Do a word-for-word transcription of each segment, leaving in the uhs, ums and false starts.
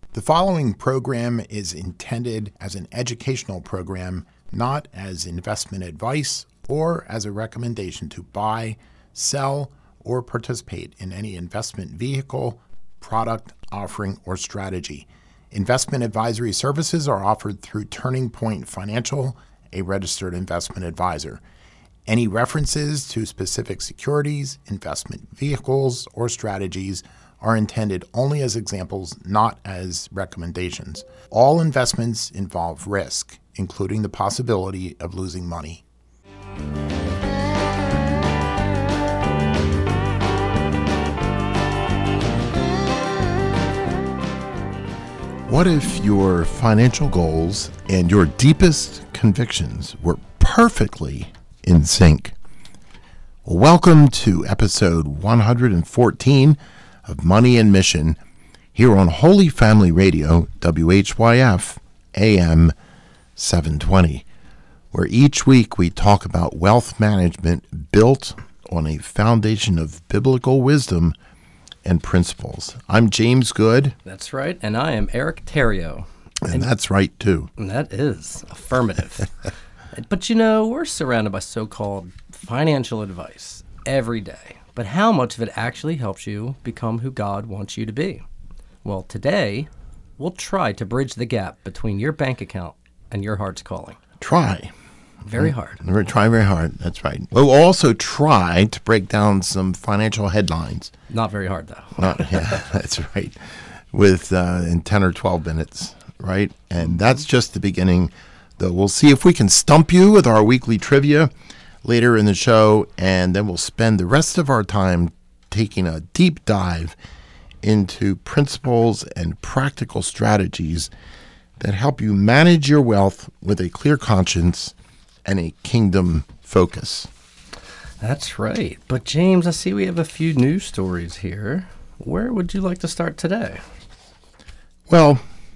The following program is intended as an educational program, not as investment advice or as a recommendation to buy, sell, or participate in any investment vehicle, product, offering, or strategy. Investment advisory services are offered through Turning Point Financial, a registered investment advisor. Any references to specific securities, investment vehicles, or strategies are intended only as examples, not as recommendations. All investments involve risk, including the possibility of losing money. What if your financial goals and your deepest convictions were perfectly in sync? Welcome to episode one hundred fourteen of Money and Mission here on Holy Family Radio, W H Y F, A M seven twenty, where each week we talk about wealth management built on a foundation of biblical wisdom and principles. I'm James Good. That's right. And I am Eric Terrio. And, and that's right, too. And that is affirmative. But you know, we're surrounded by so-called financial advice every day. But how much of it actually helps you become who God wants you to be? Well, today, we'll try to bridge the gap between your bank account and your heart's calling. Try. Very hard. We're try very hard. That's right. We'll also try to break down some financial headlines. Not very hard, though. Not, yeah, that's right. With uh, in ten or twelve minutes, right? And that's just the beginning. Though we'll see if we can stump you with our weekly trivia later in the show, and then we'll spend the rest of our time taking a deep dive into principles and practical strategies that help you manage your wealth with a clear conscience and a kingdom focus. That's right. But James, I see we have a few news stories here. Where would you like to start today? Well,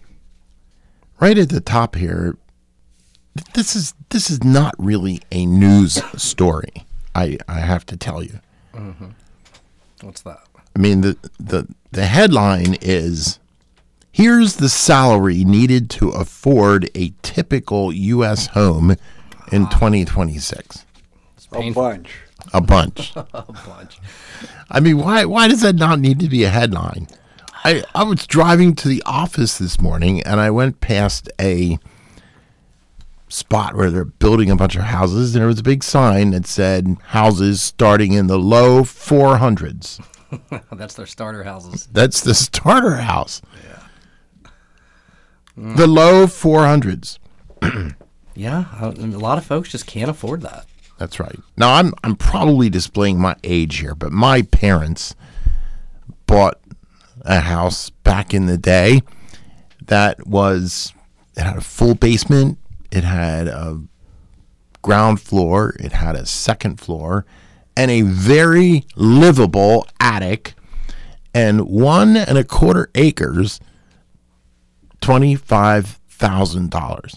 right at the top here, This is this is not really a news story, I, I have to tell you. Mm-hmm. What's that? I mean, the, the, the headline is, here's the salary needed to afford a typical U S home in twenty twenty-six. A bunch. A bunch. A bunch. I mean, why why does that not need to be a headline? I, I was driving to the office this morning, and I went past a spot where they're building a bunch of houses, and there was a big sign that said houses starting in the low four hundreds. That's their starter houses. That's the starter house. Yeah. Mm. The low four hundreds. Yeah, a lot of folks just can't afford that. That's right. Now, I'm I'm probably displaying my age here, but my parents bought a house back in the day that was, it had a full basement. It had a ground floor, it had a second floor, and a very livable attic, and one and a quarter acres, twenty-five thousand dollars.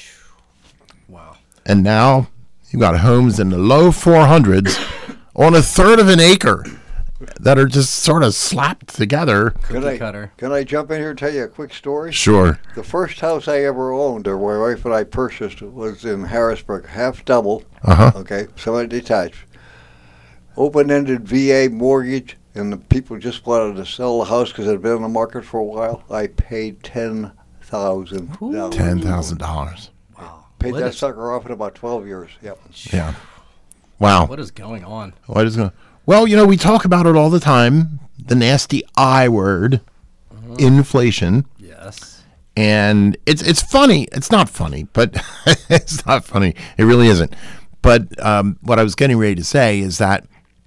Wow. And now you've got homes in the low four hundreds on a third of an acre that are just sort of slapped together. Can I, cutter. can I jump in here and tell you a quick story? Sure. The first house I ever owned, or my wife and I purchased, was in Harrisburg, half double, Uh-huh. okay, semi-detached. Open-ended V A mortgage, and the people just wanted to sell the house because it had been on the market for a while. I paid ten thousand dollars. ten thousand dollars. Wow. Paid What that is- sucker off in about twelve years, yep. Yeah. Wow. What is going on? What is going Well, you know, we talk about it all the time, the nasty I word, uh-huh. Inflation. Yes. And it's it's funny. It's not funny, but it's not funny. It really isn't. But um, what I was getting ready to say is that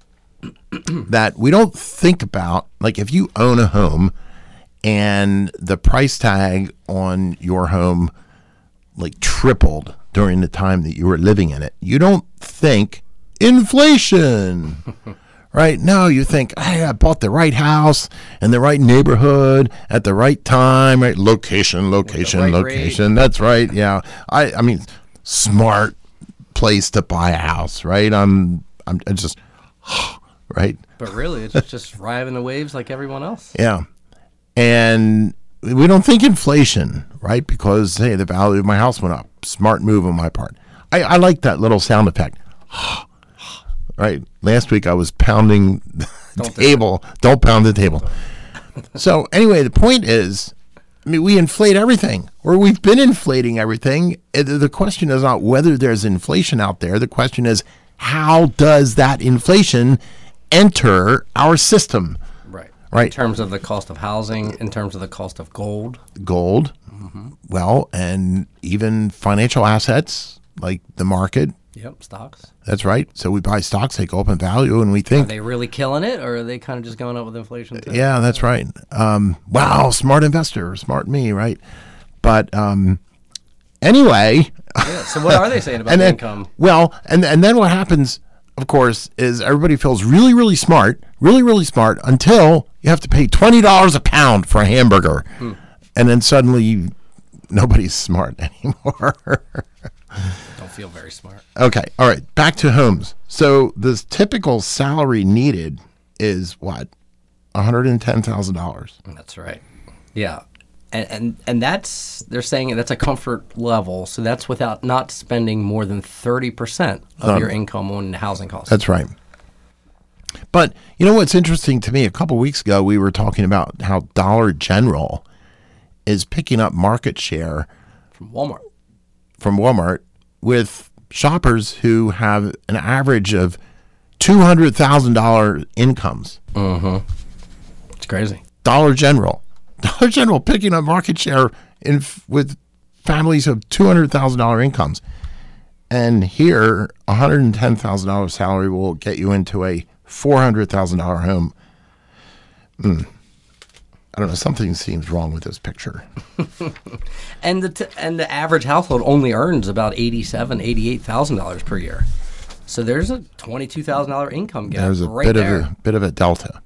that we don't think about, like, if you own a home and the price tag on your home like tripled during the time that you were living in it, you don't think inflation. Right? No, you think, hey, I bought the right house in the right neighborhood at the right time, right? Location, location, right location. rate. That's right. Yeah. I, I mean, smart place to buy a house, right? I'm, I'm I just, right? But really, it's just riding the waves like everyone else. Yeah. And we don't think inflation, right? Because, hey, the value of my house went up. Smart move on my part. I, I like that little sound effect. Right. Last week I was pounding the Don't do table. Don't pound the table. So anyway, the point is, I mean, we inflate everything, or we've been inflating everything. Uh, The the question is not whether there's inflation out there. The question is, how does that inflation enter our system? Right. In Right. terms of the cost of housing, in terms of the cost of gold. Gold, well, and even financial assets like the market. Yep, stocks. That's right. So we buy stocks, they go up in value, and we Are think, they really killing it, or are they kind of just going up with inflation too? yeah, that's right. Um, wow, smart investor, smart me, right? But um, anyway, Yeah, so what are they saying about and the then, income? well, and and then what happens, of course, is everybody feels really, really smart, really, really smart until you have to pay twenty dollars a pound for a hamburger, and then suddenly you, nobody's smart anymore. Don't feel very smart. Okay, all right, back to homes. So this typical salary needed is what, one hundred ten thousand dollars. That's right. Yeah. And, and and that's, they're saying that's a comfort level. So that's without not spending more than thirty percent of your income on housing costs. That's right. But you know what's interesting to me? A couple weeks ago, we were talking about how Dollar General is picking up market share From Walmart. from Walmart with shoppers who have an average of two hundred thousand dollars incomes. It's crazy. Dollar General. Dollar General picking up market share in with families of two hundred thousand dollars incomes. And here, a one hundred ten thousand dollars salary will get you into a four hundred thousand dollars home. Mm. I don't know. Something seems wrong with this picture. And the t- and the average household only earns about eighty-seven, eighty-eight thousand dollars per year. So there's a twenty-two thousand dollar income gap There's a right bit there. of a bit of a delta.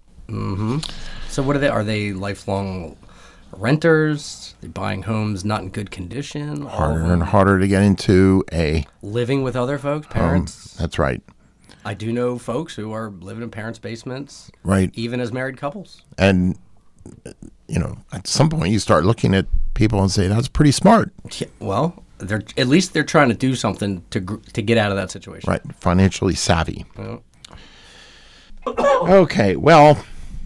So what are they? Are they lifelong renters? They buying homes not in good condition? All of Harder them and harder to get into a living with other folks, home. parents. That's right. I do know folks who are living in parents' basements, Right. even as married couples. And you know, at some point, you start looking at people and say, "That's pretty smart." Yeah, well, they're at least they're trying to do something to gr- to get out of that situation. Right, financially savvy. Well, Okay, well,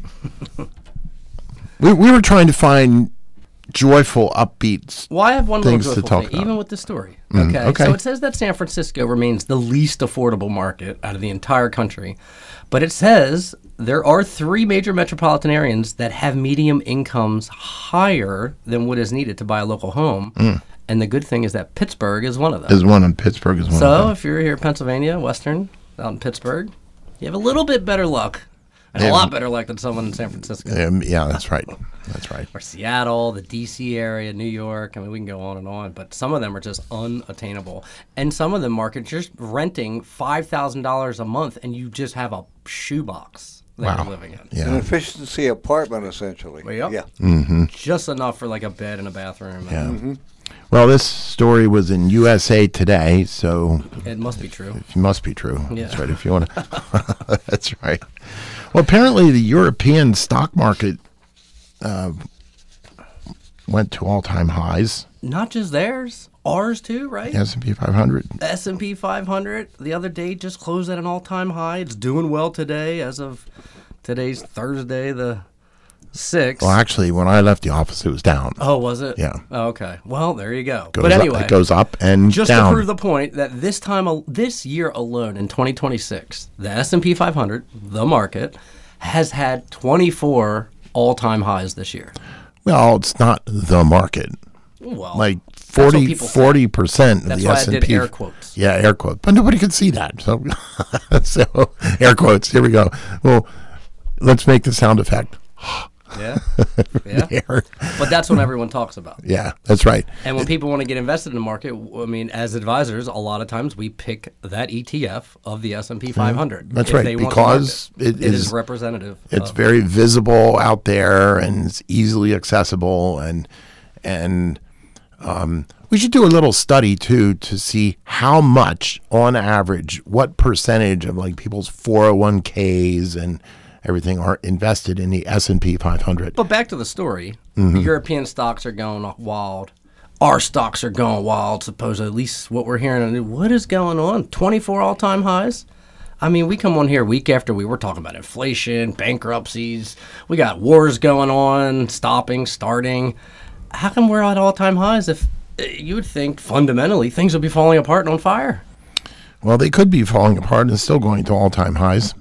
we we were trying to find joyful, upbeat. Well, I have one Things little to joyful talk thing, about. even with this story. Okay. okay. So it says that San Francisco remains the least affordable market out of the entire country. But it says there are three major metropolitan areas that have medium incomes higher than what is needed to buy a local home. And the good thing is that Pittsburgh is one of them. Is one in Pittsburgh is one. So of them. if you're here in Pennsylvania, Western, out in Pittsburgh, you have a little bit better luck. And Yeah. a lot better luck than someone in San Francisco. Um, yeah, that's right. That's right. Or Seattle, the D C area, New York. I mean, we can go on and on, but some of them are just unattainable. And some of them market just renting five thousand dollars a month, and you just have a shoebox that Wow. you're living in. An Yeah, efficiency apartment, essentially. Yep. Yeah. Just enough for like a bed and a bathroom. yeah. and Well, this story was in U S A Today, so It must be true. it must be true. Yeah. That's right. If you want to, that's right. Well, apparently the European stock market uh, went to all-time highs. Not just theirs, ours too, right? S and P five hundred. The S and P five hundred the other day just closed at an all-time high. It's doing well today as of today's Thursday, the sixth. Well, actually, when I left the office, it was down. Oh, was it? Yeah. Oh, okay. Well, there you go. Goes but up- anyway, it goes up and just down. to prove the point that this time, al- this year alone, in twenty twenty-six, the S and P five hundred, the market, has had twenty-four all-time highs this year. Well, it's not the market. Well, Like that's what forty people say. forty percent of That's the why I S and did P. air quotes. Yeah, air quotes. But nobody could see that. So, so air quotes. Here we go. Well, let's make the sound effect. Yeah, yeah. There. But that's what everyone talks about. Yeah, that's right. And when people want to get invested in the market, w- I mean, as advisors, a lot of times we pick that E T F of the S and P five hundred. That's if right, they want the because market. it it is- is representative. It's of- very visible out there and it's easily accessible, and and um, we should do a little study too to see how much, on average, what percentage of like people's four oh one k's and everything are invested in the S and P five hundred. But back to the story. Mm-hmm. The European stocks are going wild. Our stocks are going wild, supposedly. At least what we're hearing. What is going on? twenty-four all-time highs? I mean, we come on here week after week. We're talking about inflation, bankruptcies. We got wars going on, stopping, starting. How come we're at all-time highs if you would think fundamentally things would be falling apart and on fire? Well, they could be falling apart and still going to all-time highs.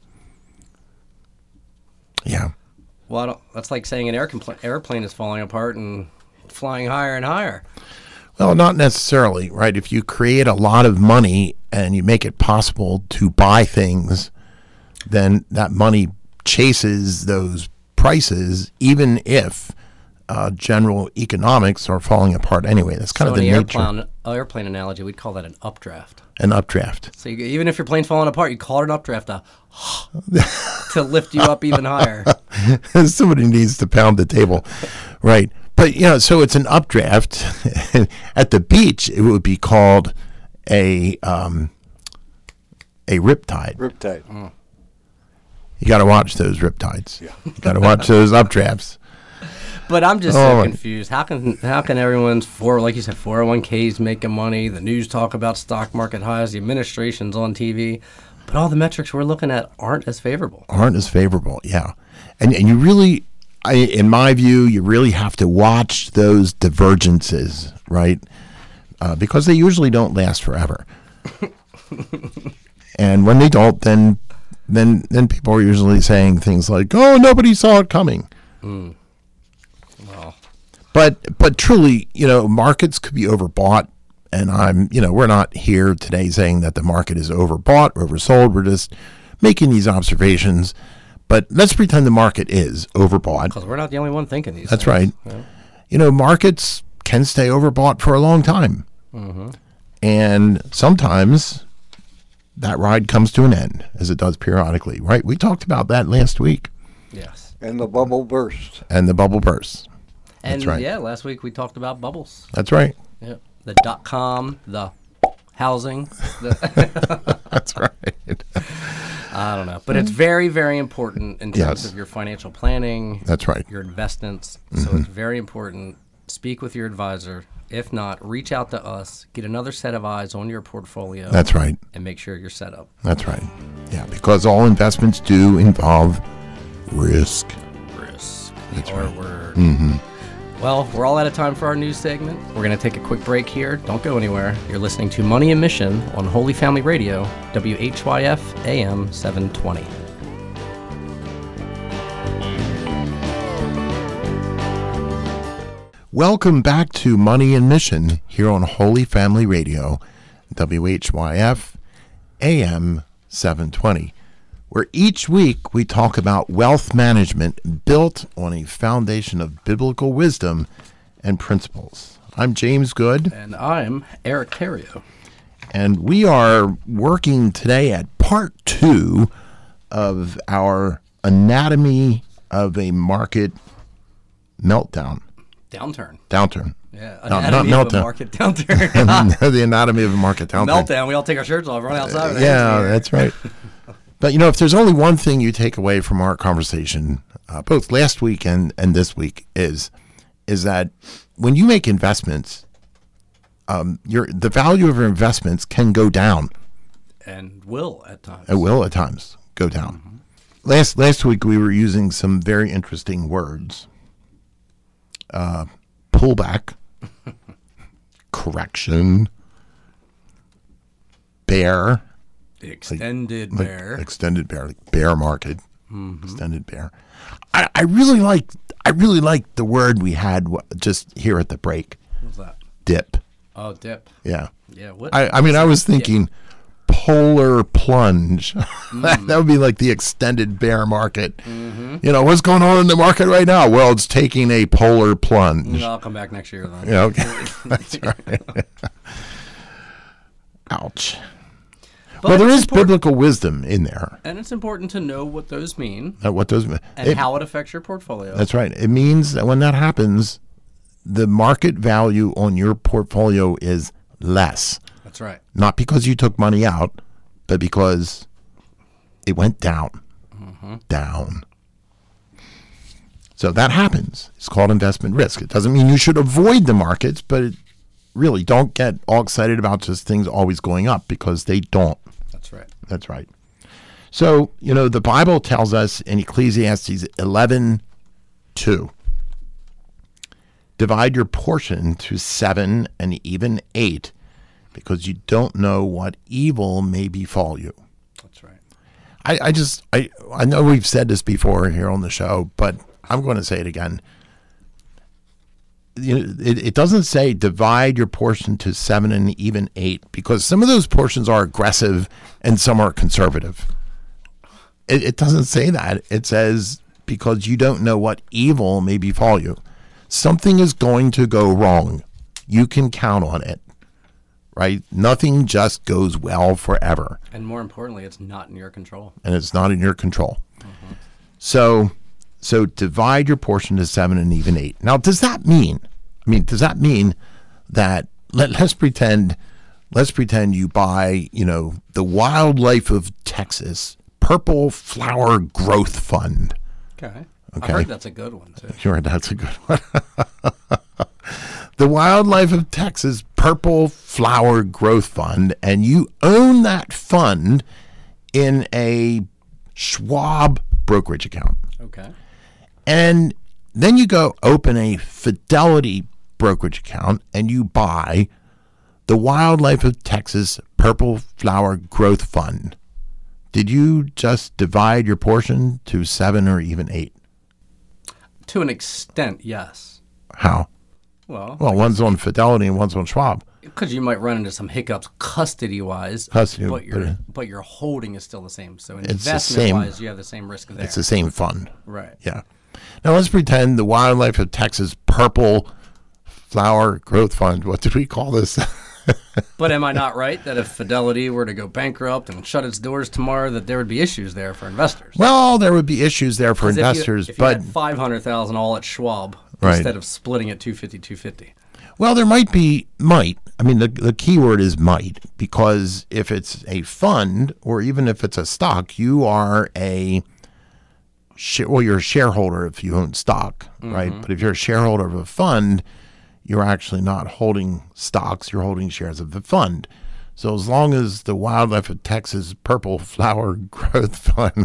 Yeah. Well, I don't, that's like saying an air compl- airplane is falling apart and flying higher and higher. Well, not necessarily, right? If you create a lot of money and you make it possible to buy things, then that money chases those prices, even if uh, general economics are falling apart anyway. That's kind so of the in the nature. airplane, airplane analogy, we'd call that an updraft. An updraft. So you, even if your plane's falling apart, you call it an updraft uh, to lift you up even higher. Somebody needs to pound the table, right? But, you know, so it's an updraft. At the beach, it would be called a um, a riptide. Riptide. Mm. You got to watch those riptides. Yeah. You got to watch those updrafts. But I'm just Oh, so confused. How can how can everyone's four like you said four oh one k's making money? The news talk about stock market highs. The administration's on T V, but all the metrics we're looking at aren't as favorable. Aren't as favorable, yeah. And and you really, I, in my view, you really have to watch those divergences, right? Uh, because they usually don't last forever. And when they don't, then then then people are usually saying things like, "Oh, nobody saw it coming." Mm. Well, but but truly, you know, markets could be overbought. And I'm, you know, we're not here today saying that the market is overbought or oversold. We're just making these observations. But let's pretend the market is overbought. because we're not the only one thinking these. That's things. right. Yeah. You know, markets can stay overbought for a long time. Mm-hmm. And sometimes that ride comes to an end, as it does periodically, right? We talked about that last week. Yes. And the bubble burst. And the bubble bursts. And That's right. yeah, last week we talked about bubbles. That's right. Yeah. The dot com, the housing. The That's right. I don't know. But it's very, very important in terms Yes. of your financial planning. That's right. Your investments. Mm-hmm. So it's very important. Speak with your advisor. If not, reach out to us. Get another set of eyes on your portfolio. That's right. And make sure you're set up. That's right. Yeah, because all investments do involve risk. Risk. That's Our right. word. Mm-hmm. Well, we're all out of time for our news segment. We're going to take a quick break here. Don't go anywhere. You're listening to Money and Mission on Holy Family Radio, W H Y F A M seven twenty. Welcome back to Money and Mission here on Holy Family Radio, W H Y F A M seven twenty, where each week we talk about wealth management built on a foundation of biblical wisdom and principles. I'm James Good, And I'm Eric Terrio. and we are working today at part two of our Anatomy of a Market Meltdown. Downturn. Downturn. Yeah. No, Anatomy not of a meltdown. market downturn. The anatomy of a market downturn. Meltdown. We all take our shirts off, run outside. with Yeah, hands in the air. that's right. But, you know, if there's only one thing you take away from our conversation, uh, both last week and, and this week, is is that when you make investments, um, your the value of your investments can go down. And will at times. It will at times go down. Mm-hmm. Last last week we were using some very interesting words. Uh, pullback, correction, bear. The extended like bear. extended bear, like bear market, mm-hmm. extended bear. I, I really like, I really like the word we had w- just here at the break. What's that? Dip. Oh, dip. Yeah. Yeah. What? I, I mean, I was thinking polar plunge. Mm. That would be like the extended bear market. Mm-hmm. You know, what's going on in the market right now? Well, it's taking a polar plunge. No, I'll come back next year then. Yeah. Okay. That's right. Ouch. But Well, there it's is important- biblical wisdom in there. And it's important to know what those mean Uh, what those and it- how it affects your portfolio. That's right. It means that when that happens, the market value on your portfolio is less. That's right. Not because you took money out, but because it went down. Mm-hmm. mm-hmm. down. So that happens. It's called investment risk. It doesn't mean you should avoid the markets, but it, really don't get all excited about just things always going up, because they don't. That's right. That's right. So, you know, the Bible tells us in Ecclesiastes eleven two, divide your portion to seven and even eight, because you don't know what evil may befall you. That's right. I, I just, I, I know we've said this before here on the show, but I'm going to say it again. You know, it, it doesn't say divide your portion to seven and even eight, because some of those portions are aggressive and some are conservative. It, it doesn't say that. It says because you don't know what evil may befall you. Something is going to go wrong. You can count on it, right? Nothing just goes well forever. And more importantly, it's not in your control. And it's not in your control. Mm-hmm. So... So divide your portion to seven and even eight. Now, does that mean, I mean, does that mean that, let, let's pretend, let's pretend you buy, you know, the Wildlife of Texas Purple Flower Growth Fund. Okay. Okay. I heard that's a good one, too. Sure, that's a good one. The Wildlife of Texas Purple Flower Growth Fund, and you own that fund in a Schwab brokerage account. Okay. And then you go open a Fidelity brokerage account and you buy the Wildlife of Texas Purple Flower Growth Fund. Did you just divide your portion to seven or even eight? To an extent, yes. How? Well, Well, one's on Fidelity and one's on Schwab. because you might run into some hiccups custody-wise, Custody, but your but, uh, but your holding is still the same. So the investment-wise, same- you have the same risk there. It's the same fund. Right. Yeah. Now let's pretend the Wildlife of Texas Purple Flower Growth Fund. What did we call this? But am I not right that if Fidelity were to go bankrupt and shut its doors tomorrow, that there would be issues there for investors? Well, there would be issues there for 'Cause if you- investors, if you, but had five hundred thousand all at Schwab Right. instead of splitting it two fifty, two fifty. well, there might be might. I mean, the the key word is might, because if it's a fund or even if it's a stock, you are a sh- well, you're a shareholder if you own stock, right? But if you're a shareholder of a fund, you're actually not holding stocks, you're holding shares of the fund. So as long as the Wildlife of Texas Purple Flower Growth Fund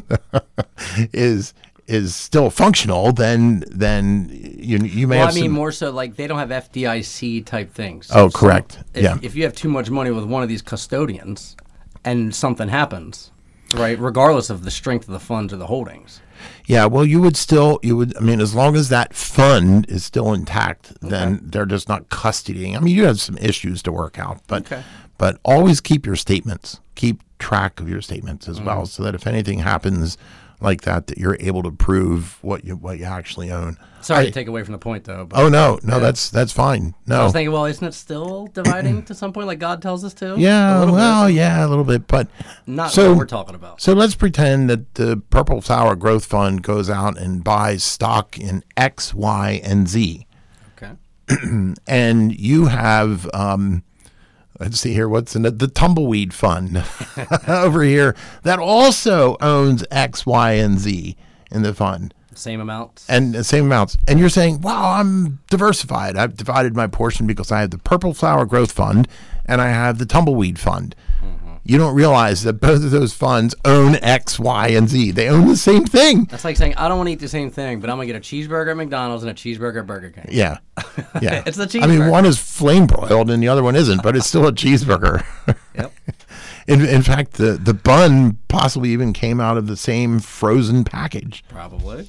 is is still functional, then then you you may Well, I have mean, some, more so like they don't have F D I C type things. Oh, correct. If, Yeah. If you have too much money with one of these custodians and something happens, right, regardless of the strength of the funds or the holdings. yeah, well, you would still you would I mean, as long as that fund is still intact, then they're just not custodying. I mean, you have some issues to work out, but Okay. but always keep your statements, keep track of your statements as well, so that if anything happens like that, that you're able to prove what you what you actually own. Sorry I- to take away from the point, though. But Oh no, no, that's that's fine. I No, was thinking, well, isn't it still dividing to some point, like God tells us to? A yeah, little well, bit. yeah, a little bit, but Not so what we're talking about. so let's pretend that the Purple Flower Growth Fund goes out and buys stock in X, Y, and Z, Okay. and you have um, let's see here, what's in it? The Tumbleweed Fund over here that also owns X, Y, and Z in the fund. Same amount. And the same amounts. And you're saying, well, I'm diversified. I've divided my portion because I have the Purple Flower Growth Fund and I have the Tumbleweed Fund. You don't realize that both of those funds own X, Y, and Z. They own the same thing. That's like saying, I don't want to eat the same thing, but I'm going to get a cheeseburger at McDonald's and a cheeseburger at Burger King. Yeah. Yeah. It's a I mean, cheeseburger. one is flame broiled and the other one isn't, but it's still a cheeseburger. Yep. In, in fact, the, the bun possibly even came out of the same frozen package. Probably.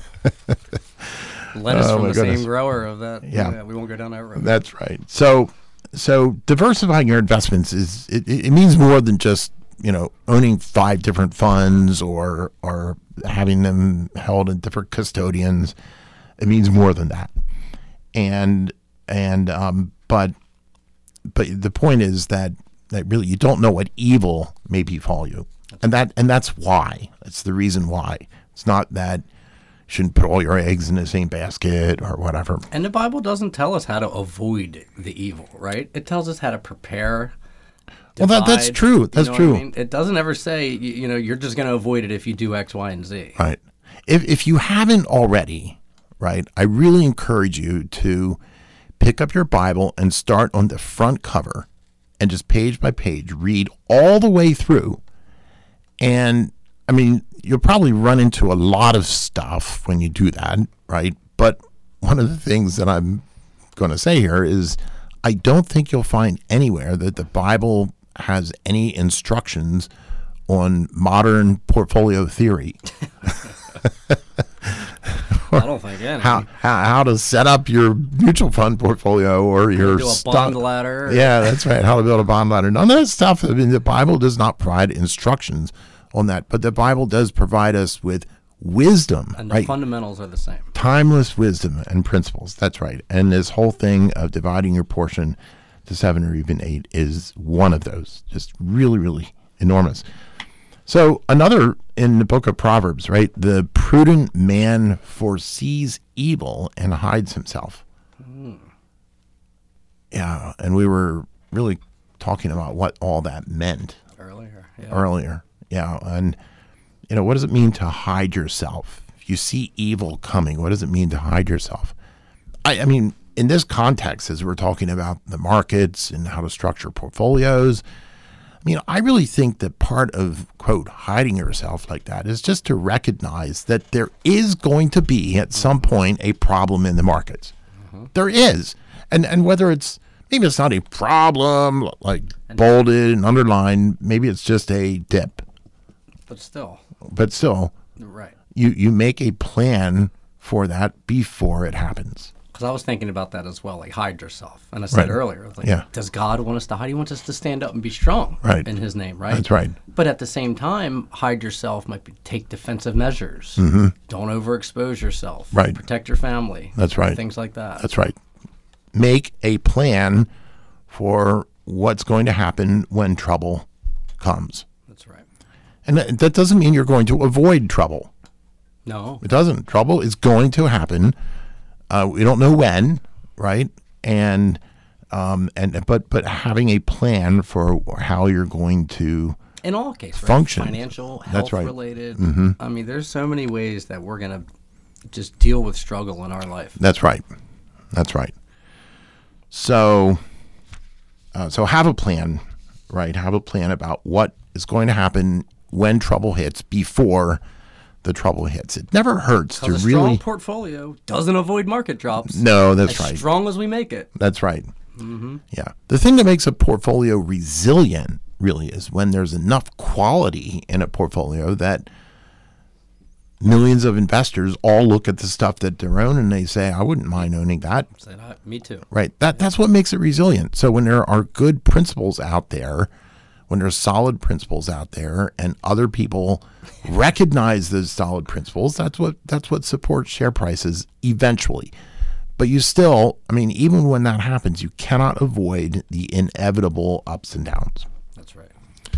Lettuce Oh, from my the goodness. same grower of that. Yeah. We won't go down that road. That's right. So, so diversifying your investments is it, it means more than just, you know, owning five different funds or or having them held in different custodians. It means more than that. And and um, but but the point is that that really you don't know what evil may befall you, and that and that's why. That's the reason why. It's not that you shouldn't put all your eggs in the same basket or whatever. And the Bible doesn't tell us how to avoid the evil, right? It tells us how to prepare, Well, that, that's divide, true. That's you know true. what I mean? It doesn't ever say, you, you know, you're just going to avoid it if you do X, Y, and Z. Right. If if you haven't already, right, I really encourage you to pick up your Bible and start on the front cover and just page by page read all the way through. And I mean, you'll probably run into a lot of stuff when you do that, right? But one of the things that I'm going to say here is I don't think you'll find anywhere that the Bible has any instructions on modern portfolio theory. I don't think any. How, how how to set up your mutual fund portfolio or your do a stock- bond ladder. or- Yeah, that's right. How to build a bond ladder. None of that stuff. I mean, the Bible does not provide instructions on that, but the Bible does provide us with wisdom, And the right? fundamentals are the same. Timeless wisdom and principles. That's right. And this whole thing of dividing your portion to seven or even eight is one of those. Just really, really enormous. So another in the book of Proverbs, right? The prudent man foresees evil and hides himself. Mm. Yeah, and we were really talking about what all that meant Earlier. Yeah. earlier. Yeah, and you know, what does it mean to hide yourself? If you see evil coming, what does it mean to hide yourself? I, I mean, in this context, as we're talking about the markets and how to structure portfolios, I mean, I really think that part of, quote, hiding yourself like that is just to recognize that there is going to be at some point a problem in the markets. Mm-hmm. There is. And and whether it's, maybe it's not a problem like bolded and underlined, maybe it's just a dip. But still. But still, Right. you, you make a plan for that before it happens. Because I was thinking about that as well, like hide yourself. And I said Right. earlier, like, Yeah. does God want us to hide? He wants us to stand up and be strong Right. in his name, right? That's right. But at the same time, hide yourself might be take defensive measures. Mm-hmm. Don't overexpose yourself. Right. Protect your family. That's right. Things like that. That's right. Make a plan for what's going to happen when trouble comes. That's right. And that, that doesn't mean you're going to avoid trouble. No. It doesn't. Trouble is going to happen. Uh, we don't know when, right? And um, and but but having a plan for how you're going to In all cases, right? function. Financial, health That's right. related. Mm-hmm. I mean, there's so many ways that we're going to just deal with struggle in our life. That's right. That's right. So, uh, so have a plan, right? Have a plan about what is going to happen when trouble hits before the trouble hits. It never hurts to Because a strong really. portfolio doesn't avoid market drops. No, that's as right. strong as we make it. That's right. Mm-hmm. Yeah. The thing that makes a portfolio resilient really is when there's enough quality in a portfolio that millions of investors all look at the stuff that they're owning and they say, I wouldn't mind owning that. Said, uh, me too. Right. That that's what makes it resilient. So when there are good principles out there, when there's solid principles out there and other people recognize those solid principles, that's what that's what supports share prices eventually. But you still, I mean, even when that happens, you cannot avoid the inevitable ups and downs. That's right.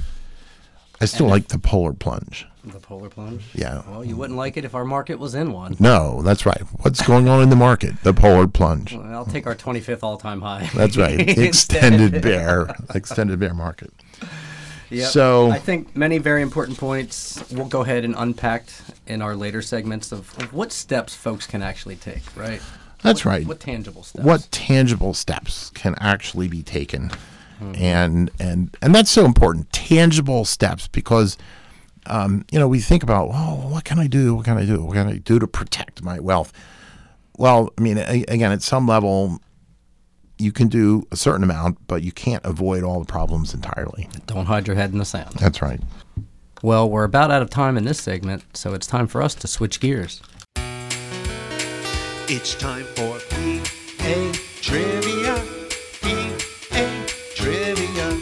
I still And like the polar plunge. The polar plunge? Yeah. Well, you wouldn't like it if our market was in one. No, that's right. What's going on in the market? The polar plunge. Well, I'll take our twenty-fifth all-time high. That's right. Extended bear. Extended bear market. Yep. So I think many very important points we'll go ahead and unpack in our later segments of, of what steps folks can actually take, right? that's What- right. What tangible steps? What tangible steps can actually be taken, and and and that's so important. Tangible steps, because um, you know, we think about, oh, what can I do? What can I do? What can I do to protect my wealth? Well, I mean, a, again, at some level, you can do a certain amount, but you can't avoid all the problems entirely. Don't hide your head in the sand. That's right. Well, we're about out of time in this segment, so it's time for us to switch gears. It's time for P A Trivia. P A Trivia.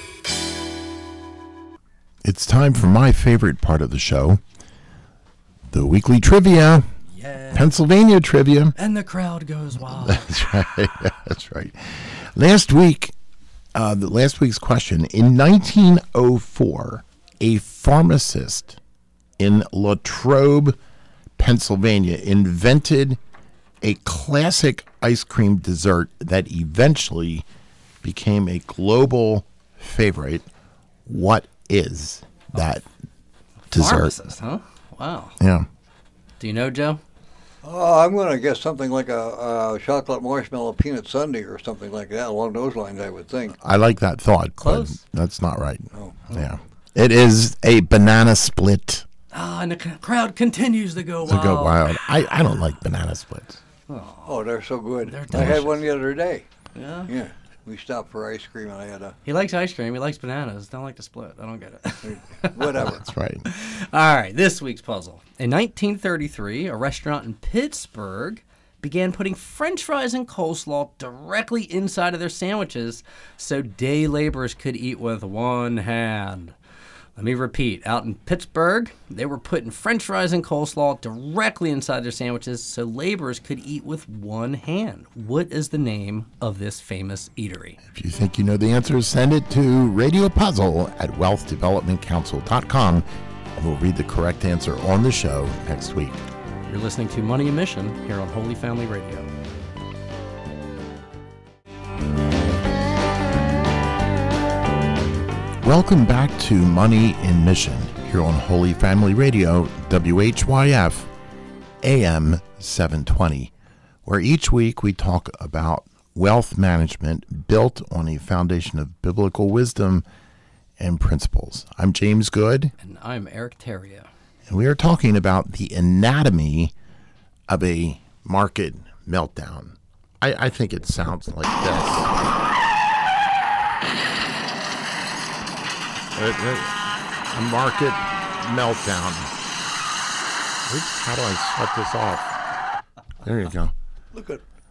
It's time for my favorite part of the show, the weekly trivia, Yeah. Pennsylvania trivia. And the crowd goes wild. That's right. That's right. Last week, uh, the last week's question, in nineteen oh four, a pharmacist in Latrobe, Pennsylvania, invented a classic ice cream dessert that eventually became a global favorite. what is that dessert? Pharmacist, huh? Wow. Yeah. Do you know, Joe? Oh, I'm going to guess something like a, a chocolate marshmallow peanut sundae or something like that, along those lines, I would think. I like that thought. Close. But that's not right. Oh. Yeah. It is a banana split Ah, and the c- crowd continues to go to wild. go wild. I, I don't like banana splits. Oh, they're so good. They're I had delicious. one the other day. Yeah. Yeah. We stopped for ice cream and I had a He likes ice cream. He likes bananas. Don't like to split. I don't get it. whatever. That's right. All right, this week's puzzle. In nineteen thirty-three, a restaurant in Pittsburgh began putting French fries and coleslaw directly inside of their sandwiches so day laborers could eat with one hand. Let me repeat. Out in Pittsburgh, they were putting French fries and coleslaw directly inside their sandwiches so laborers could eat with one hand. What is the name of this famous eatery? If you think you know the answer, send it to Radio Puzzle at wealth development council dot com, and we'll read the correct answer on the show next week. You're listening to Money and Mission here on Holy Family Radio. Welcome back to Money in Mission here on Holy Family Radio, W H Y F, A M seven twenty, where each week we talk about wealth management built on a foundation of biblical wisdom and principles. I'm James Good, And I'm Eric Terrier. and we are talking about the anatomy of a market meltdown. I, I think it sounds like this. A, a market meltdown. Oops, how do I shut this off? There you go. Look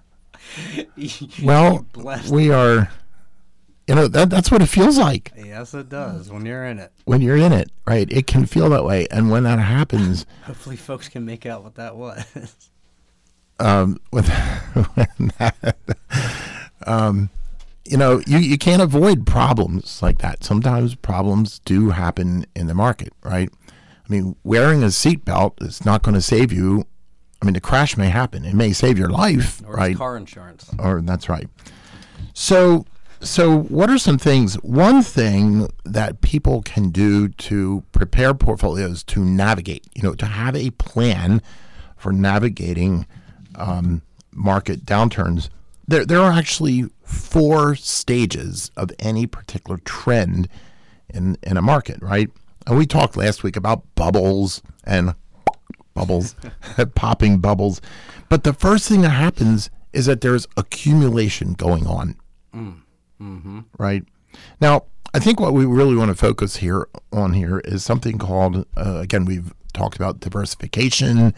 at Well, blessed. we are, you know, that, that's what it feels like Yes, it does when you're in it. when you're in it, right? It can feel that way. And when that happens, Hopefully folks can make out what that was. um, with, when that, um, you know, you, you can't avoid problems like that. Sometimes problems do happen in the market, right? I mean, wearing a seatbelt is not going to save you. I mean, the crash may happen. It may save your life, Or right? it's car insurance. Or that's right. So, so what are some things? One thing that people can do to prepare portfolios to navigate, you know, to have a plan for navigating um, market downturns. There, there are actually four stages of any particular trend in in a market, right? And we talked last week about bubbles and bubbles, popping bubbles. But the first thing that happens is that there's accumulation going on, Mm. Mm-hmm. right? Now, I think what we really want to focus here on here is something called, uh, again, we've talked about diversification,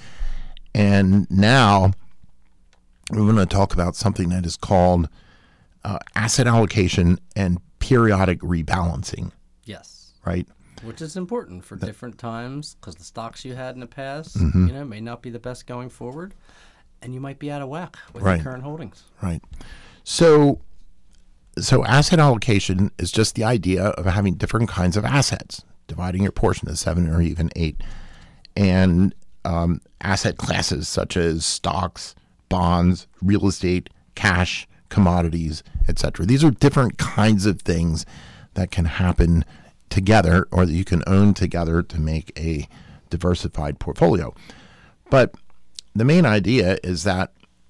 and now we're going to talk about something that is called uh, asset allocation and periodic rebalancing, Yes. right? Which is important for different times because the stocks you had in the past, Mm-hmm. you know, may not be the best going forward, and you might be out of whack with Right. your current holdings. Right. So, so asset allocation is just the idea of having different kinds of assets, dividing your portion to seven or even eight, and um, asset classes such as stocks, bonds, real estate, cash, commodities, et cetera. These are different kinds of things that can happen together or that you can own together to make a diversified portfolio. But the main idea is that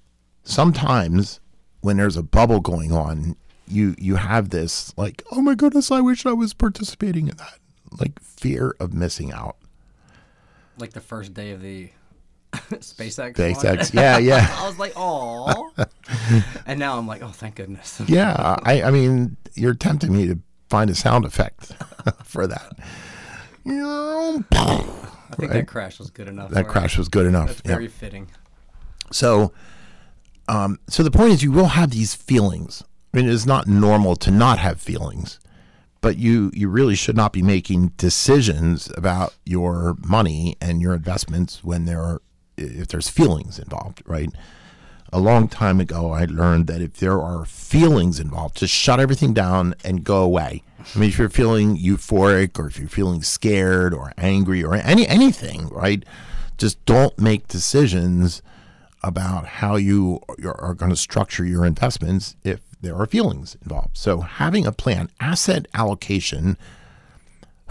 sometimes when there's a bubble going on, you you have this like, oh my goodness, I wish I was participating in that. Like fear of missing out. Like the first day of the SpaceX. SpaceX, launch. yeah, yeah. I was like, oh. And now I'm like, oh, thank goodness. Yeah, I, I mean, you're tempting me to find a sound effect for that. I think Right. that crash was good enough. That for it. crash was good enough. That's Yeah. very fitting. So, um, so the point is, you will have these feelings. I mean, it's not normal to not have feelings, but you you really should not be making decisions about your money and your investments when there are if there's feelings involved, right? A long time ago, I learned that if there are feelings involved, just shut everything down and go away. I mean, if you're feeling euphoric or if you're feeling scared or angry or any anything, right? Just don't make decisions about how you are going to structure your investments if there are feelings involved. So having a plan, asset allocation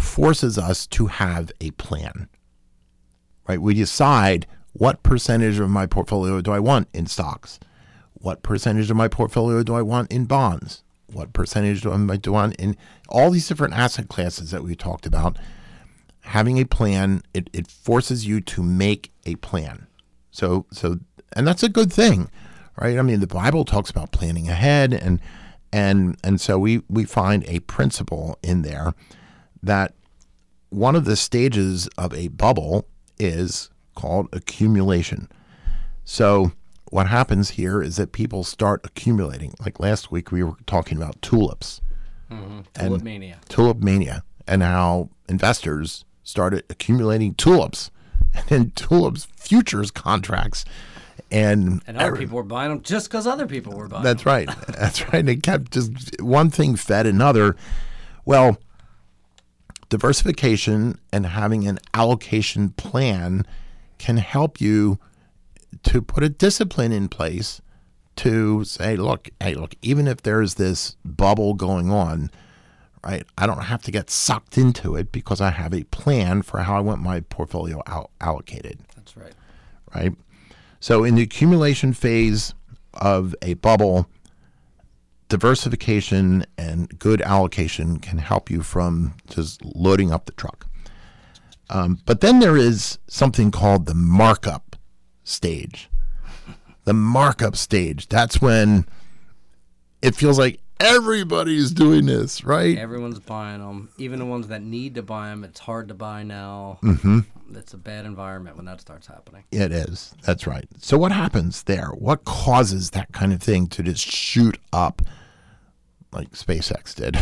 forces us to have a plan, right? We decide what percentage of my portfolio do I want in stocks? What percentage of my portfolio do I want in bonds? What percentage do I do I want in all these different asset classes that we talked about? Having a plan, it, it forces you to make a plan. So, so, and that's a good thing, right? I mean, the Bible talks about planning ahead, and and and so we we find a principle in there that one of the stages of a bubble is called accumulation. So what happens here is that people start accumulating. Like last week, we were talking about tulips. Mm-hmm. Tulip and mania. Tulip mania, and how investors started accumulating tulips and then tulips futures contracts. And, and other people were buying them just because other people were buying that's them. right. That's right. And it kept just one thing fed another. Well, diversification and having an allocation plan can help you to put a discipline in place to say, look, hey, look, even if there's this bubble going on, right, I don't have to get sucked into it because I have a plan for how I want my portfolio out allocated. That's right. Right. So in the accumulation phase of a bubble, diversification and good allocation can help you from just loading up the truck. Um, but then there is something called the markup stage. The markup stage, that's when it feels like everybody's doing this, right? Everyone's buying them. Even the ones that need to buy them, it's hard to buy now. Mm-hmm. It's a bad environment when that starts happening. It is. That's right. So what happens there? What causes that kind of thing to just shoot up like SpaceX did?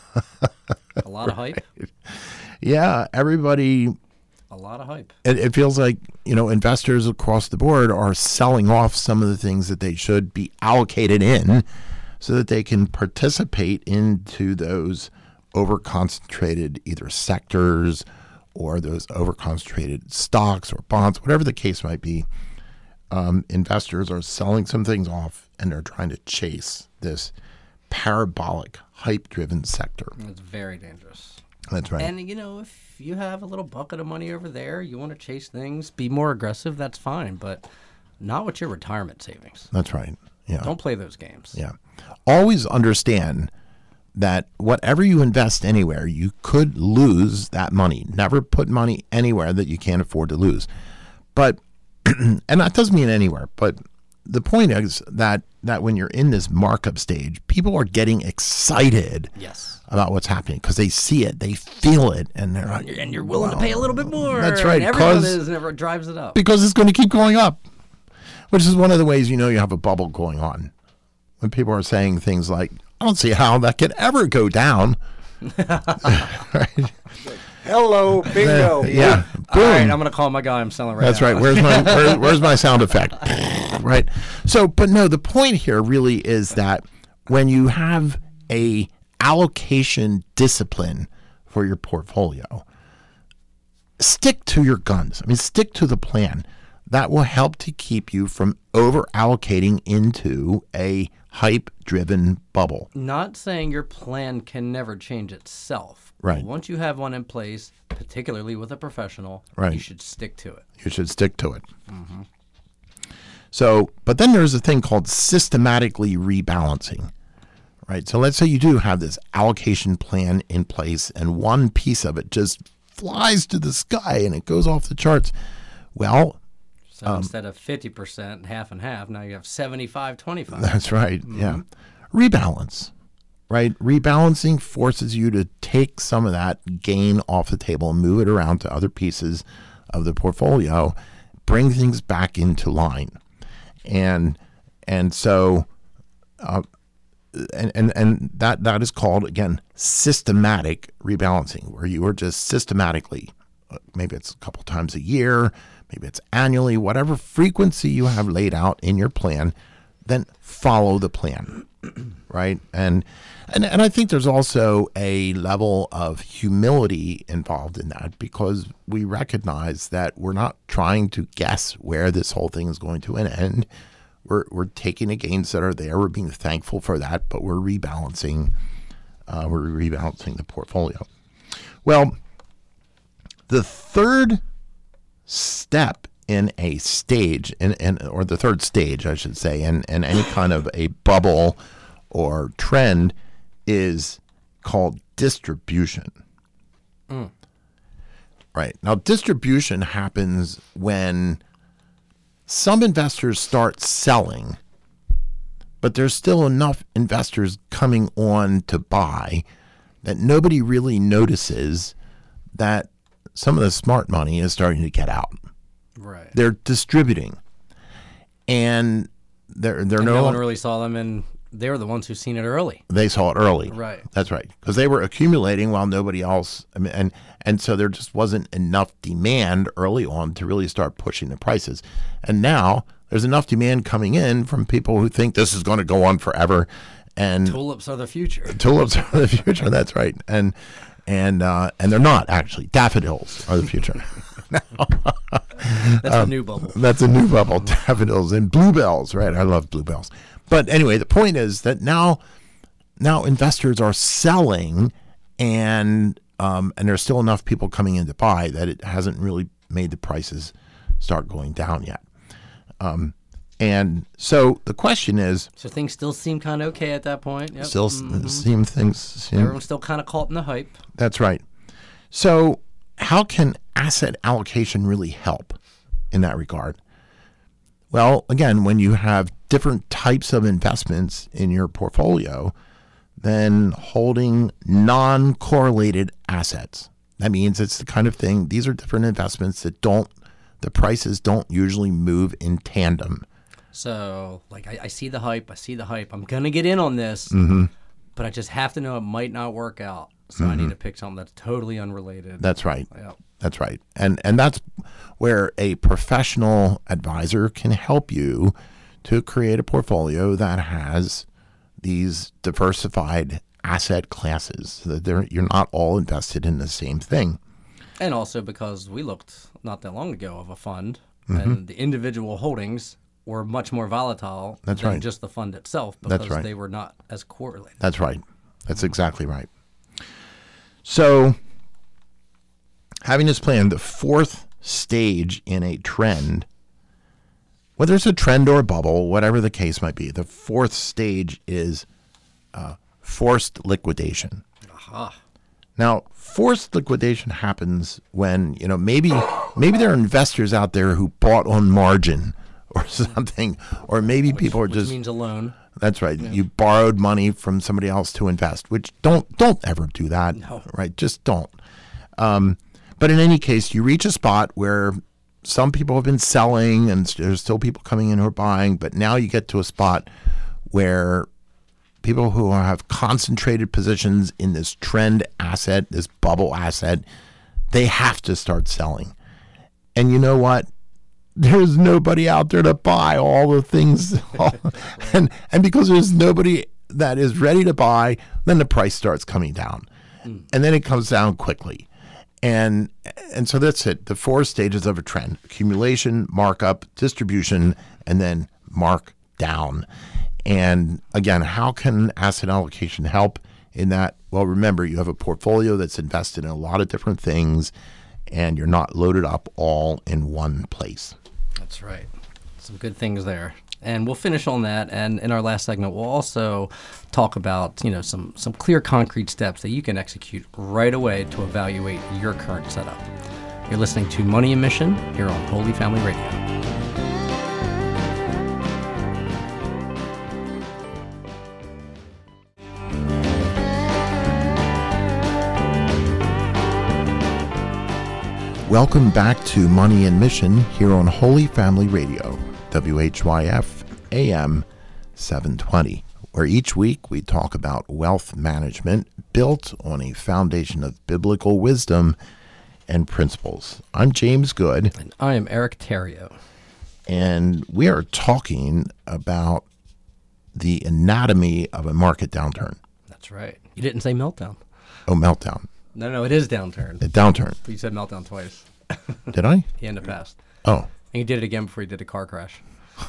A lot of hype. Yeah, everybody. A lot of hype. It, it feels like, you know, investors across the board are selling off some of the things that they should be allocated in so that they can participate into those over-concentrated either sectors or those over-concentrated stocks or bonds, whatever the case might be. Um, investors are selling some things off, and they're trying to chase this parabolic, hype-driven sector. It's very dangerous. That's right. And, you know, if you have a little bucket of money over there, you want to chase things, be more aggressive, that's fine, but not with your retirement savings. That's right. Yeah. Don't play those games. Yeah. Always understand that whatever you invest anywhere, you could lose that money. Never put money anywhere that you can't afford to lose. But, and that doesn't mean anywhere, but the point is that, that when you're in this markup stage, people are getting excited Yes. about what's happening because they see it, they feel it, and they're like, And you're willing wow. to pay a little bit more. That's right, And everyone 'cause- is, and everyone drives it up. because it's going to keep going up, which is one of the ways you know you have a bubble going on. When people are saying things like, I don't see how that could ever go down. Right? Hello, bingo. Yeah. Boom. All right, I'm going to call my guy I'm selling right That's now. right. Where's my where, where's my sound effect? Right. So, but no, the point here really is that when you have a allocation discipline for your portfolio, stick to your guns. I mean, stick to the plan. That will help to keep you from over allocating into a hype driven bubble. Not saying your plan can never change itself. Right. Once you have one in place, particularly with a professional, Right. you should stick to it. You should stick to it. So, but then there's a thing called systematically rebalancing, right? So let's say you do have this allocation plan in place and one piece of it just flies to the sky and it goes off the charts. Well, So instead of fifty percent, half and half, now you have seventy-five twenty-five. that's right. Yeah. Rebalance, right? Rebalancing forces you to take some of that gain off the table and move it around to other pieces of the portfolio, bring things back into line. And and so uh, and, and and that that is called, again, systematic rebalancing, where you are just systematically, uh, maybe it's a couple times a year, maybe it's annually, whatever frequency you have laid out in your plan, then follow the plan, right? And and and I think there's also a level of humility involved in that, because we recognize that we're not trying to guess where this whole thing is going to end. We're we're taking the gains that are there. We're being thankful for that, but we're rebalancing. Uh, we're rebalancing the portfolio. Well, The third step in a stage, in, in, or the third stage, I should say, in, in any kind of a bubble or trend is called distribution. Mm. Right. Now, distribution happens when some investors start selling, but there's still enough investors coming on to buy that nobody really notices that some of the smart money is starting to get out. Right. They're distributing, and they're they're And no, no one really saw them, and they were the ones who seen it early. They saw it early. Right. That's right, because they were accumulating while nobody else. I mean, and and so there just wasn't enough demand early on to really start pushing the prices. And now there's enough demand coming in from people who think this is going to go on forever. And Tulips are the future. tulips are the future. That's right. And and uh, and they're not actually. Daffodils are the future. That's a new bubble. That's a new bubble. Daffodils and bluebells, right? I love bluebells. But anyway, the point is that now, now investors are selling, and um, and there's still enough people coming in to buy that it hasn't really made the prices start going down yet. Um, and so the question is, So things still seem kind of okay at that point. Yep. still Mhm. seem things. Seem, Everyone's still kind of caught in the hype. That's right. So how can asset allocation really help in that regard? Well, again, when you have different types of investments in your portfolio, then holding non-correlated assets. That means it's the kind of thing, these are different investments that don't, the prices don't usually move in tandem. So, like, I, I see the hype. I see the hype. I'm going to get in on this, Mm-hmm. but I just have to know it might not work out. So I need to pick something that's totally unrelated. That's right. Yeah. That's right. And and that's where a professional advisor can help you to create a portfolio that has these diversified asset classes, so that they're, you're not all invested in the same thing. And also because we looked not that long ago of a fund, Mm-hmm. and the individual holdings were much more volatile That's than right. just the fund itself because That's right. they were not as correlated. That's right. That's exactly right. So, having this plan, the fourth stage in a trend, whether it's a trend or a bubble, whatever the case might be, the fourth stage is uh, forced liquidation. Aha. Now, forced liquidation happens when, you know, maybe maybe there are investors out there who bought on margin or something, or maybe people are Which just means a loan. That's right. You borrowed money from somebody else to invest, which don't don't ever do that. No. Right? Just don't. Um, but in any case, you reach a spot where some people have been selling and there's still people coming in who are buying, but now you get to a spot where people who have concentrated positions in this trend asset, this bubble asset, they have to start selling. And you know what? There's nobody out there to buy all the things. and and because there's nobody that is ready to buy, then the price starts coming down. Mm. And then it comes down quickly. And and so that's it. The four stages of a trend: accumulation, markup, distribution, and then mark down. And again, how can asset allocation help in that? Well, remember, you have a portfolio that's invested in a lot of different things, and you're not loaded up all in one place. That's right. Some good things there. And we'll finish on that. And in our last segment, we'll also talk about, you know, some, some clear concrete steps that you can execute right away to evaluate your current setup. You're listening to Money and Mission here on Holy Family Radio. Welcome back to Money and Mission here on Holy Family Radio, W H Y F A M seven twenty, where each week we talk about wealth management built on a foundation of biblical wisdom and principles. I'm James Good. And I am Eric Terrio. And we are talking about the anatomy of a market downturn. That's right. You didn't say meltdown. Oh, meltdown. No, no, it is downturn. A downturn. But you said meltdown twice. Did I? Yeah, in the past. Oh. And you did it again before you did a car crash.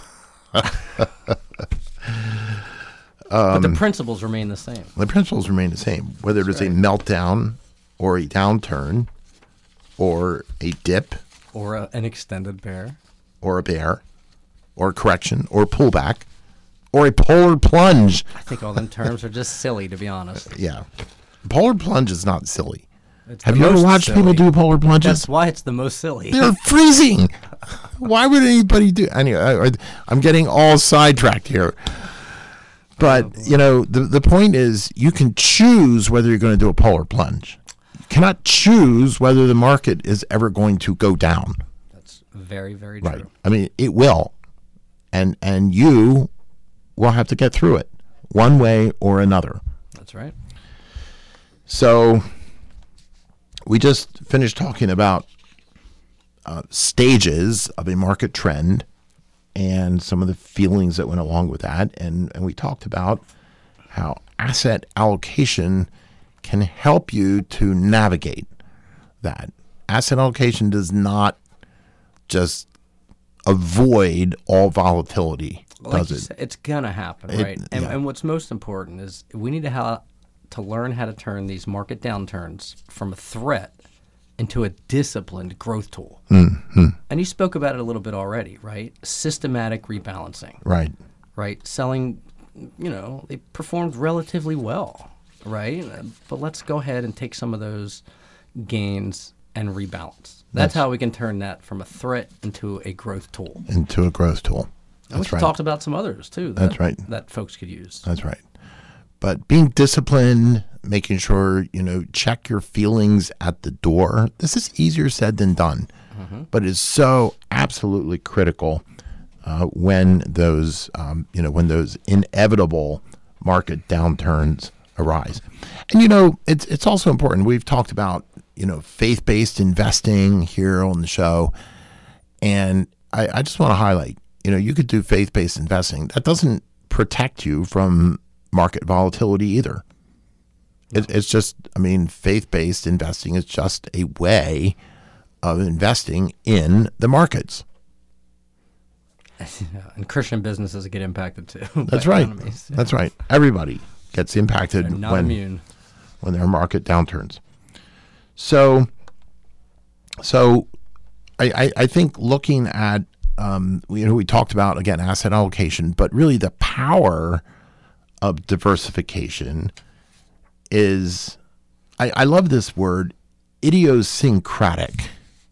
But the principles remain the same. The principles remain the same. Whether it is a meltdown or a downturn, or a dip, Or a, an extended bear. or a bear, or a correction, or a pullback, or a polar plunge. I think all them terms are just silly, to be honest. Yeah. Polar plunge is not silly. It's Have the you ever most watched silly. people do polar plunges? That's why it's the most silly. They're freezing. Why would anybody do? Anyway, I, I'm getting all sidetracked here. But, you know, the, the point is you can choose whether you're going to do a polar plunge. You cannot choose whether the market is ever going to go down. That's very, very Right. true. I mean, it will. And and you will have to get through it one way or another. That's right. So we just finished talking about uh, stages of a market trend and some of the feelings that went along with that. And, and we talked about how asset allocation can help you to navigate that. Asset allocation does not just avoid all volatility, Like does you it? said, it's gonna happen, It- right? And, yeah. and what's most important is we need to how to learn how to turn these market downturns from a threat into a disciplined growth tool. Mm-hmm. And you spoke about it a little bit already, right? Systematic rebalancing, Right. right? Selling, you know, they performed relatively well, right? But let's go ahead and take some of those gains and rebalance. That's, That's- how we can turn that from a threat into a growth tool. Into a growth tool. And we That's right. talked about some others too. That, That's right. That folks could use. That's right. But being disciplined, making sure, you know, check your feelings at the door. This is easier said than done, Mm-hmm. but it's so absolutely critical uh, when those, um, you know, when those inevitable market downturns arise. And, you know, it's, it's also important. We've talked about, you know, faith-based investing here on the show. And I, I just want to highlight, you know, you could do faith-based investing. That doesn't protect you from market volatility either. It, it's just, I mean, faith-based investing is just a way of investing in the markets. Yeah, and Christian businesses get impacted too. by That's right. economies. That's right. Everybody gets impacted They're not when immune. when there are market downturns. So, so I, I, I think looking at, um, you know, we talked about, again, asset allocation, but really the power of diversification is, I, I love this word, idiosyncratic.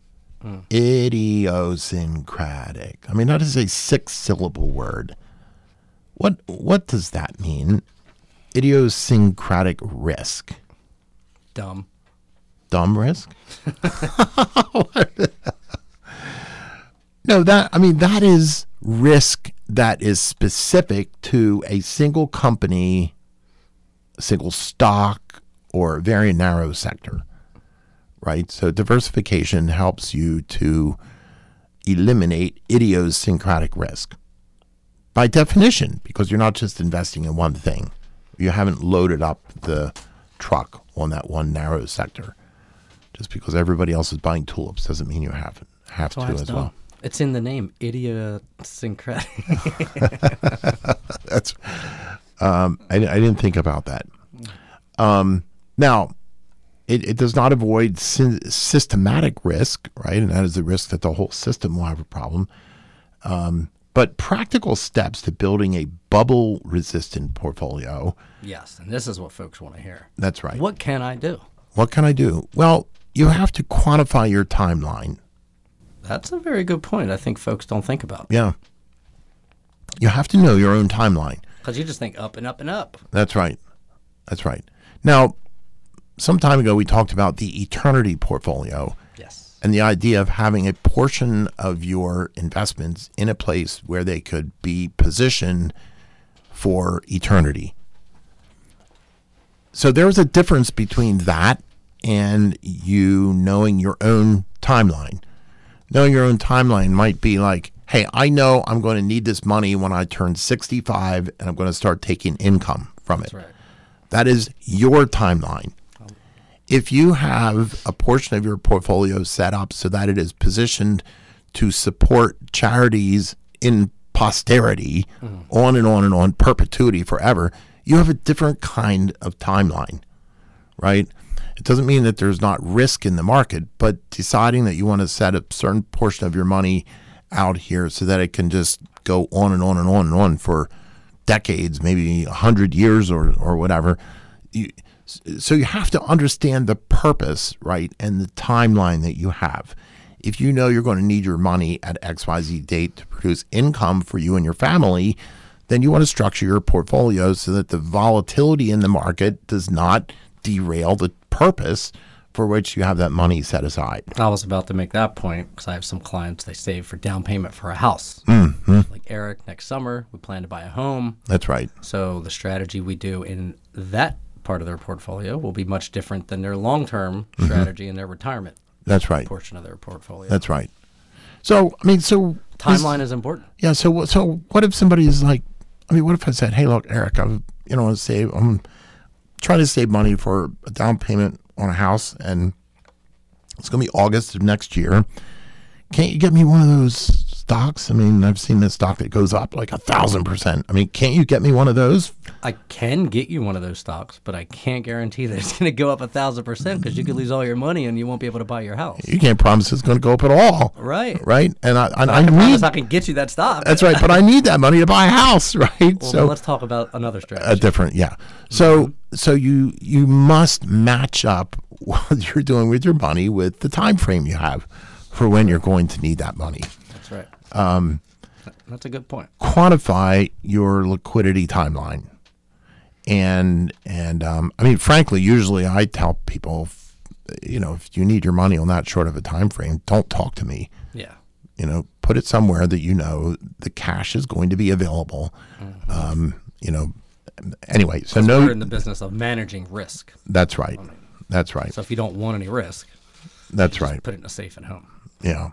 Idiosyncratic. I mean, that is a six-syllable word. What what does that mean? Idiosyncratic risk. Dumb. Dumb risk? No, that I mean that is risk that is specific to a single company, a single stock, or a very narrow sector. Right? So diversification helps you to eliminate idiosyncratic risk. By definition, because you're not just investing in one thing. You haven't loaded up the truck on that one narrow sector. Just because everybody else is buying tulips doesn't mean you have, have That's why to it's as dumb. well. It's in the name, idiosyncratic. That's um, I, I didn't think about that. Um, now, it, it does not avoid sy- systematic risk, right? And that is the risk that the whole system will have a problem. Um, but practical steps to building a bubble-resistant portfolio. Yes, and this is what folks want to hear. That's right. What can I do? What can I do? Well, you have to quantify your timeline. That's a very good point. I think folks don't think about. Yeah. You have to know your own timeline. Because you just think up and up and up. That's right. That's right. Now, some time ago, we talked about the eternity portfolio Yes. and the idea of having a portion of your investments in a place where they could be positioned for eternity. So there's a difference between that and you knowing your own timeline. Knowing your own timeline might be like, hey, I know I'm going to need this money when I turn sixty-five and I'm going to start taking income from it. That's right. That is your timeline. If you have a portion of your portfolio set up so that it is positioned to support charities in posterity, mm. on and on and on, perpetuity, forever, you have a different kind of timeline, right? It doesn't mean that there's not risk in the market, but deciding that you want to set a certain portion of your money out here so that it can just go on and on and on and on for decades, maybe a hundred years or, or whatever. You, so you have to understand the purpose, right, and the timeline that you have. If you know you're going to need your money at X Y Z date to produce income for you and your family, then you want to structure your portfolio so that the volatility in the market does not derail the purpose for which you have that money set aside. I was about to make that point because I have some clients, they save for down payment for a house. Mm-hmm. Like Eric, next summer, we plan to buy a home. That's right. So the strategy we do in that part of their portfolio will be much different than their long-term mm-hmm. strategy in their retirement. That's right. Portion of their portfolio. That's right. So, I mean, so... Timeline is important. Yeah, so so what if somebody is like, I mean, what if I said, hey, look, Eric, I'm, you know, save, I'm trying to save money for a down payment on a house, and it's going to be August of next year. Can't you get me one of those stocks? I mean, I've seen this stock that goes up like a thousand percent. I mean, can't you get me one of those? I can get you one of those stocks, but I can't guarantee that it's going to go up a thousand percent because you could lose all your money and you won't be able to buy your house. You can't promise it's going to go up at all. Right. Right. And I, and I, I can need, promise I can get you that stock. That's right. But I need that money to buy a house. Right. Well, so then let's talk about another strategy. A different. Yeah. So, mm-hmm. so you, you must match up what you're doing with your money with the time frame you have for when you're going to need that money. That's right. Um, That's a good point. Quantify your liquidity timeline. And, and um, I mean, frankly, usually I tell people, you know, if you need your money on that short of a time frame, don't talk to me. Yeah. You know, put it somewhere that you know the cash is going to be available. Mm-hmm. Um, you know, anyway, so no. We're in the business of managing risk. That's right. That's right. So if you don't want any risk, that's you right. Just put it in a safe at home. Yeah.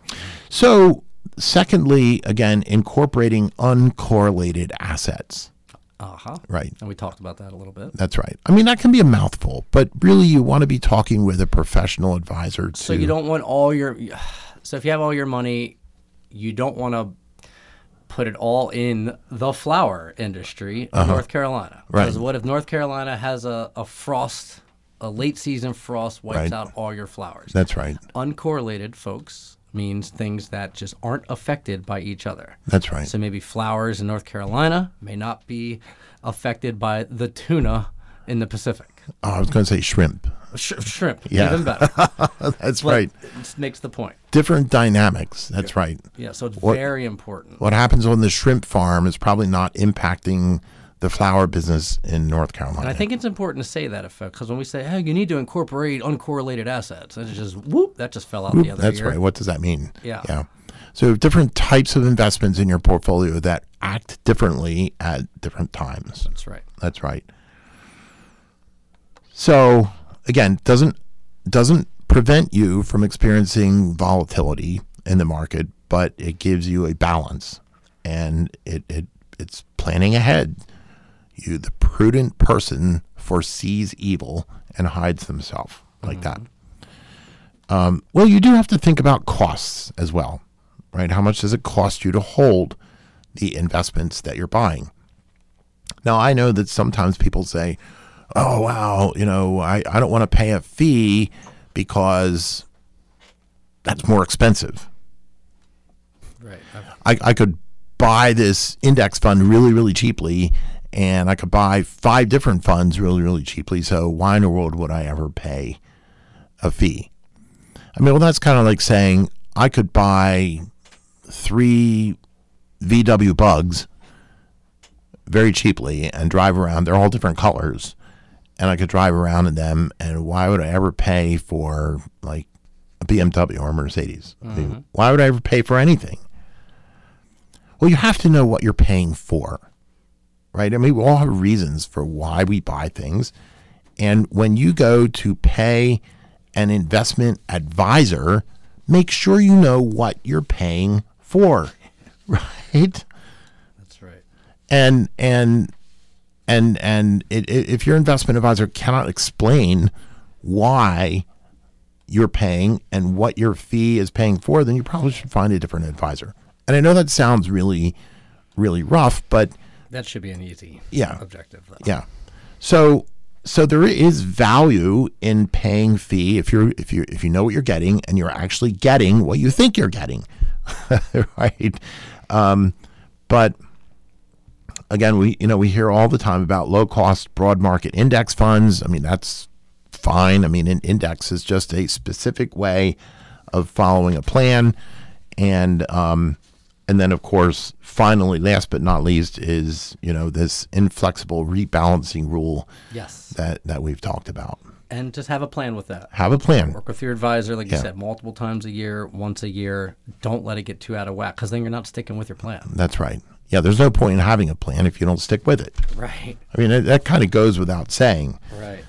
So, secondly, again, incorporating uncorrelated assets. Uh-huh. Right. And we talked about that a little bit. That's right. I mean, that can be a mouthful, but really you want to be talking with a professional advisor to... So you don't want all your... So if you have all your money, you don't want to put it all in the flower industry of uh-huh. North Carolina. Right. Because what if North Carolina has a, a frost, a late season frost wipes right. out all your flowers? That's right. Uncorrelated, folks, means things that just aren't affected by each other. That's right. So maybe flowers in North Carolina may not be affected by the tuna in the Pacific. Oh, I was going to say shrimp. Sh- shrimp, yeah. even better. That's but right. It makes the point. Different dynamics. That's yeah. right. Yeah, so it's what, very important. What happens on the shrimp farm is probably not impacting the flower business in North Carolina. And I think it's important to say that effect because when we say, hey, you need to incorporate uncorrelated assets, and it's just, whoop, that just fell out whoop, the other that's year. That's right. What does that mean? Yeah. Yeah. So different types of investments in your portfolio that act differently at different times. That's right. That's right. So again, doesn't doesn't prevent you from experiencing volatility in the market, but it gives you a balance, and it, it it's planning ahead. You, the prudent person, foresees evil and hides themselves like mm-hmm. that. Um, well, you do have to think about costs as well, right? How much does it cost you to hold the investments that you're buying? Now, I know that sometimes people say, oh, wow, you know, I, I don't want to pay a fee because that's more expensive. Right. I, I could buy this index fund really, really cheaply, and I could buy five different funds really, really cheaply. So why in the world would I ever pay a fee? I mean, well, that's kind of like saying I could buy three V W bugs very cheaply and drive around. They're all different colors, and I could drive around in them. And why would I ever pay for like a B M W or a Mercedes? Mm-hmm. I mean, why would I ever pay for anything? Well, you have to know what you're paying for, right? I mean, we all have reasons for why we buy things. And when you go to pay an investment advisor, make sure you know what you're paying for, right? That's right. And and and and it, it, if your investment advisor cannot explain why you're paying and what your fee is paying for, then you probably should find a different advisor. And I know that sounds really, really rough, but that should be an easy yeah, objective, though. Yeah. So so there is value in paying fee if you're if you if you know what you're getting and you're actually getting what you think you're getting, right? Um, but again, we you know we hear all the time about low cost broad market index funds. I mean, that's fine. I mean, an index is just a specific way of following a plan, and um, and then of course, finally, last but not least, is you know this inflexible rebalancing rule. Yes. That that we've talked about. And just have a plan with that. Have a plan. Work with your advisor, like you Yeah. said, multiple times a year, once a year. Don't let it get too out of whack, because then you're not sticking with your plan. That's right. Yeah, there's no point in having a plan if you don't stick with it. Right. I mean, that, that kind of goes without saying. Right.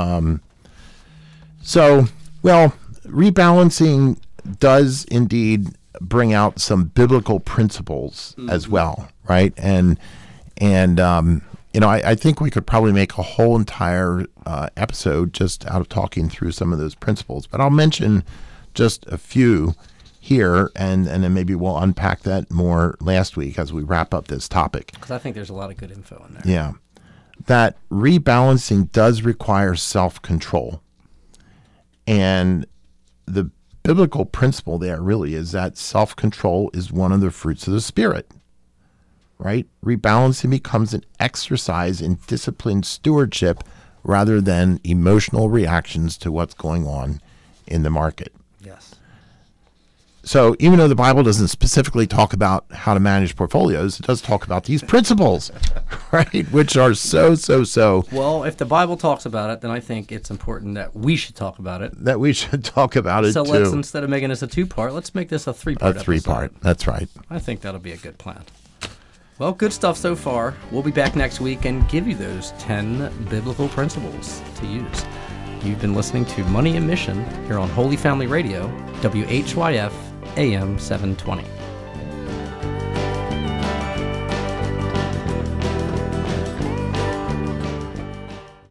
So, well, rebalancing does indeed bring out some biblical principles as well, right? And and um, you know, I, I think we could probably make a whole entire uh, episode just out of talking through some of those principles. But I'll mention just a few here, and and then maybe we'll unpack that more last week as we wrap up this topic. Because I think there's a lot of good info in there. Yeah, that rebalancing does require self-control. And the biblical principle there really is that self-control is one of the fruits of the Spirit, right? Rebalancing becomes an exercise in disciplined stewardship rather than emotional reactions to what's going on in the market. Yes. So even though the Bible doesn't specifically talk about how to manage portfolios, it does talk about these principles, right? Which are so, so, so Well, if the Bible talks about it, then I think it's important that we should talk about it. that we should talk about it So too. let's, instead of making this a two-part, let's make this a A three-part three-part. episode. That's right. I think that'll be a good plan. Well, good stuff so far. We'll be back next week and give you those ten biblical principles to use. You've been listening to Money and Mission here on Holy Family Radio, W H Y F A M seven twenty.